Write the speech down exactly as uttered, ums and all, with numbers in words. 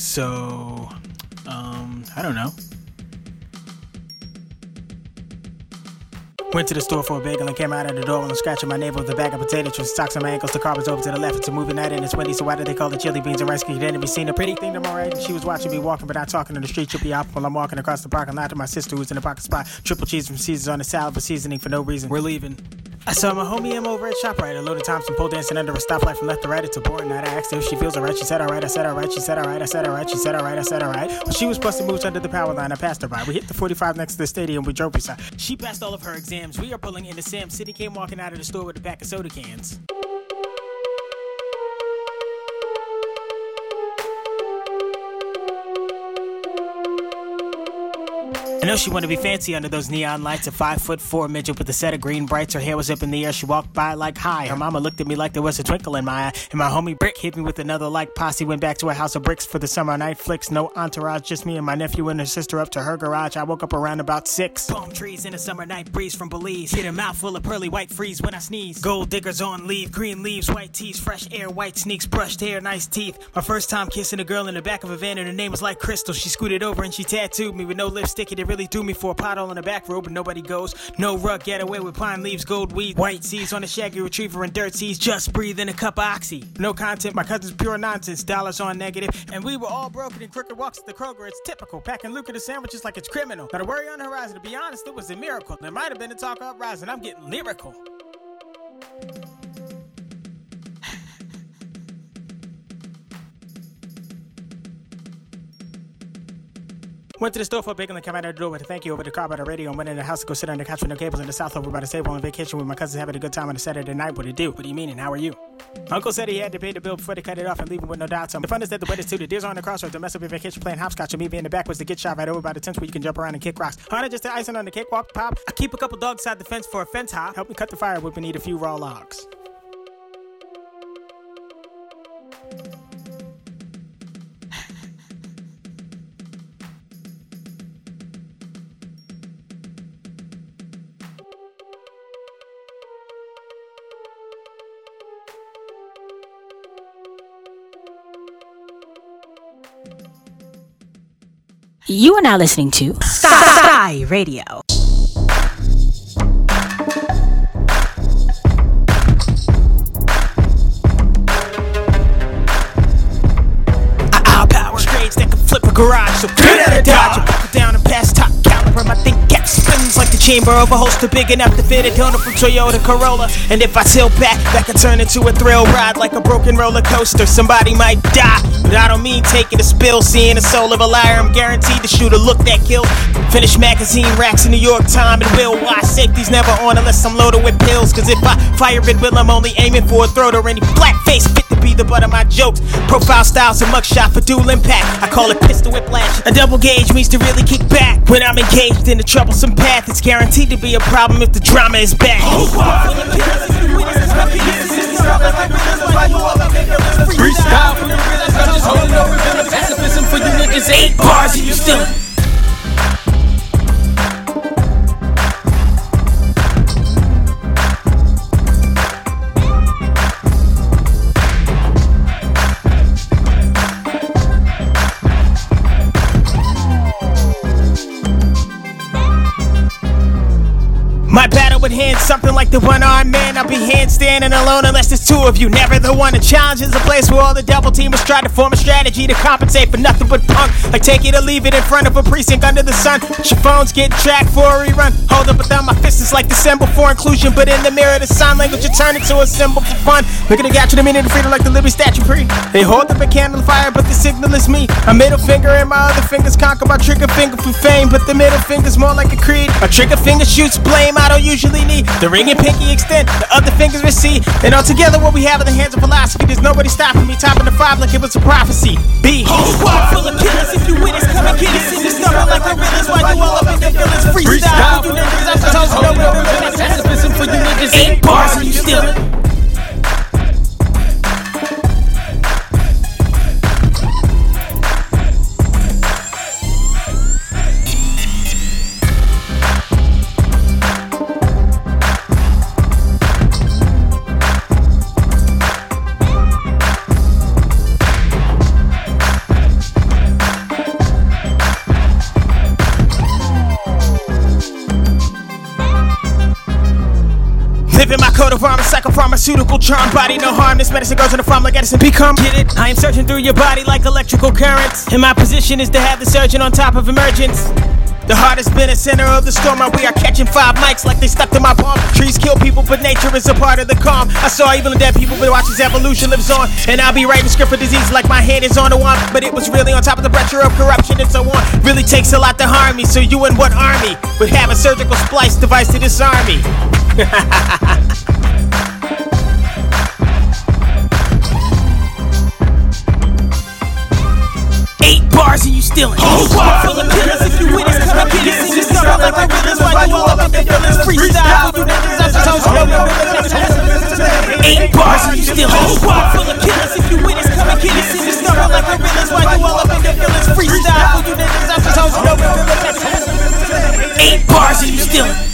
So, um, I don't know. Went to the store for a bagel and came out of the door while I'm scratching my navel with a bag of potato chips, socks on my ankles. The car was over to the left. It's a movie night and it's windy, so why do they call it chili beans and rice? Cause you didn't be seen a pretty thing tomorrow, right? And she was watching me walking, but not talking in the street. Trippy out while I'm walking across the parking lot to my sister who's in the parking spot. Triple cheese from Caesars on the salad for seasoning for no reason. We're leaving. I saw my homie M over at ShopRite, a loaded Thompson pole dancing under a stoplight from left to right. It's a boring night. I asked her if she feels alright. She said alright. I said alright. She said alright. I said alright. She said alright. I said alright. Well, she was busting moves under the power line. I passed her by. We hit the forty-five next to the stadium. We drove beside. She passed all of her exams. We are pulling into Sam City. Came walking out of the store with a pack of soda cans. I know she wanted to be fancy under those neon lights. A five foot four midget with a set of green brights. Her hair was up in the air. She walked by like hi. Her mama looked at me like there was a twinkle in my eye. And my homie Brick hit me with another like posse. Went back to a house of bricks for the summer night flicks. No entourage, just me and my nephew and her sister up to her garage. I woke up around about six. Palm trees in a summer night breeze from Belize. Get a mouthful of pearly white freeze when I sneeze. Gold diggers on leave, green leaves, white tees, fresh air, white sneaks, brushed hair, nice teeth. My first time kissing a girl in the back of a van and her name was like Crystal. She scooted over and she tattooed me with no lipstick. It really threw me for a pothole in the back row, but nobody goes. No rug, get away with pine leaves, gold weed, white seeds on a shaggy retriever and dirt seeds. Just breathe in a cup of oxy. No content, my cousin's pure nonsense. Dollars on negative, and we were all broken in crooked walks at the Kroger. It's typical, packing lucrative sandwiches like it's criminal. Not a worry on the horizon. To be honest, it was a miracle. There might have been a talk uprising. I'm getting lyrical. Went to the store for a bagel and came out of the door with a thank you over the car by the radio and went in the house to go sit on the couch with no cables in the south over by the table on vacation with my cousins having a good time on a Saturday night. What do you do? What do you mean and how are you? Uncle said he had to pay the bill before they cut it off and leave him with no doubts. The fun is that the weather's too. The deers are on the crossroads. The mess of your vacation playing hopscotch and me being in the back was the get shot right over by the tents where you can jump around and kick rocks. Honor just the icing on the cakewalk pop. I keep a couple dogs inside the fence for a fence hop. Help me cut the firewood. We need a few raw logs. You are now listening to Sky Radio. Our power grades that can flip a garage, so get out of dodge. I buckle down and pass top caliber. My thing gets spins like the chamber of a holster big enough to fit a donor from Toyota Corolla. And if I tilt back, that could turn into a thrill ride like a broken roller coaster. Somebody might die, but I don't mean taking a spill. Seeing the soul of a liar, I'm guaranteed to shoot a look that kills. Finish magazine racks in New York Time and Will. Why safety's never on unless I'm loaded with pills. Cause if I fire at will, I'm only aiming for a throat or any black face fit to be the butt of my jokes. Profile styles a mugshot for dual impact. I call it pistol whiplash. A double gauge means to really kick back. When I'm engaged in a troublesome path, it's guaranteed to be a problem if the drama is back. Freestyle for the real, I just holding over the pacifism for you niggas. Eight bars and you still. My battle with hands, something like the one-armed man. I'll be handstanding alone unless there's two of you. Never the one to challenge is a place where all the devil teamers try to form a strategy to compensate for nothing but punk. Like take it or leave it in front of a precinct under the sun. Your phone's getting tracked for a rerun. Hold up without my fist is like the symbol for inclusion, but in the mirror the sign language you turn into a symbol for fun. Look at the gap to the meaning of freedom like the Liberty Statue pre. They hold up a candle fire, but the signal is me. A middle finger and my other fingers conquer my trigger finger for fame, but the middle finger's more like a creed. My trigger finger shoots blame. I don't usually need the ring and pinky extend, the other fingers recede, and altogether what we have in the hands of philosophy. There's nobody stopping me, topping the five like it was a prophecy. B. Whole squad full of killers. If you witness, come and get us in this number like gorillas. Why you all up in the feelings? Freestyle for you niggas. I'm supposed to know where we're going. Pacifism for you niggas. Eight bars and you still. coat of armor, psychopharmaceutical charm. Body no harm, this medicine goes in the farm like Edison Become. Get it? I am searching through your body like electrical currents, and my position is to have the surgeon on top of emergence. The heart has been a center of the storm, and we are catching five mics like they stuck to my palm. Trees kill people, but nature is a part of the calm. I saw even dead people, but watch as evolution lives on. And I'll be writing script for disease like my hand is on the wand. But it was really on top of the pressure of corruption and so on. Really takes a lot to harm me, so you and what army would have a surgical splice device to disarm me? Eight bars and you still in. Oh, wow. Full of killers, if you win it's come and get it. Sing this start like the rhythms while you all up in the feelings. Freestyle, you niggas out your toes. Eight bars and you still in. Oh, wow. Full of killers, if you win it's come and get it. Sing this start like the rhythms while you all up in the feelings. Freestyle, you niggas out your toes. Eight bars and you still in.